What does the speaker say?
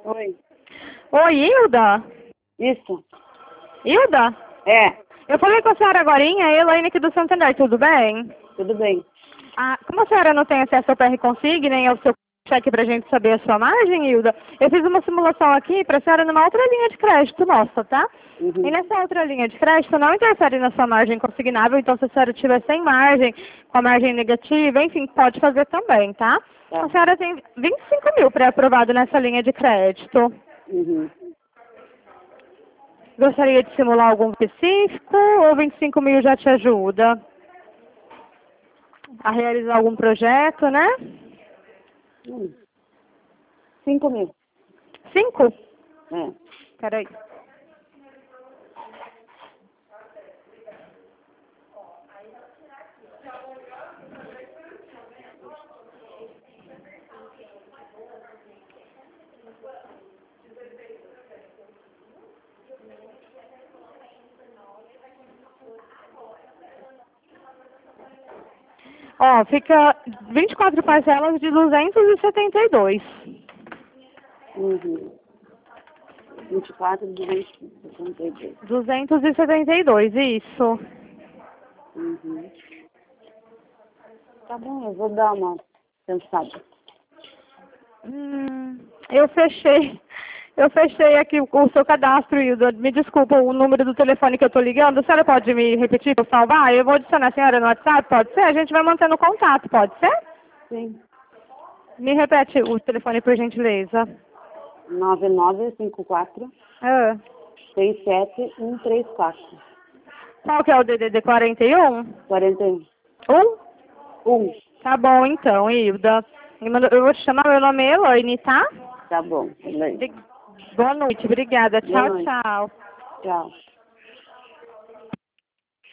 Oi. Oi, Hilda? Isso. Hilda? É, Eu falei com a senhora agorinha, a Elaine aqui do Santander, tudo bem? tudo bem. Ah, como a senhora não tem acesso ao PR Consig, nem ao seu cheque pra gente saber a sua margem, Hilda, eu fiz uma simulação aqui pra senhora numa outra linha de crédito nossa, tá? E Uhum. nessa outra linha de crédito não interfere na sua margem consignável, então se a senhora tiver sem margem, com a margem negativa, enfim, pode fazer também, tá? Tá. A senhora tem 25 mil pré-aprovado nessa linha de crédito. Uhum. Gostaria de simular algum específico ou 25 mil já te ajuda a realizar algum projeto, né? 5 mil. 5? É. Peraí. Ó, fica 24 parcelas de 272. Uhum. 24 de 62. 272, isso. Uhum. Tá bom, eu vou dar uma pensada. Eu fechei aqui o seu cadastro, Hilda. Me desculpa o número do telefone que eu estou ligando. A senhora pode me repetir para eu salvar? Eu vou adicionar a senhora no WhatsApp, pode ser? A gente vai mantendo contato, pode ser? Sim. Me repete o telefone, por gentileza. 9954 Ah. 67134. Qual que é o DDD 41? 41. 1? Tá bom, então, Hilda. Eu vou te chamar, meu nome é Elaine, tá? Tá bom. Boa noite, obrigada. Boa Tchau, noite. tchau. Tchau.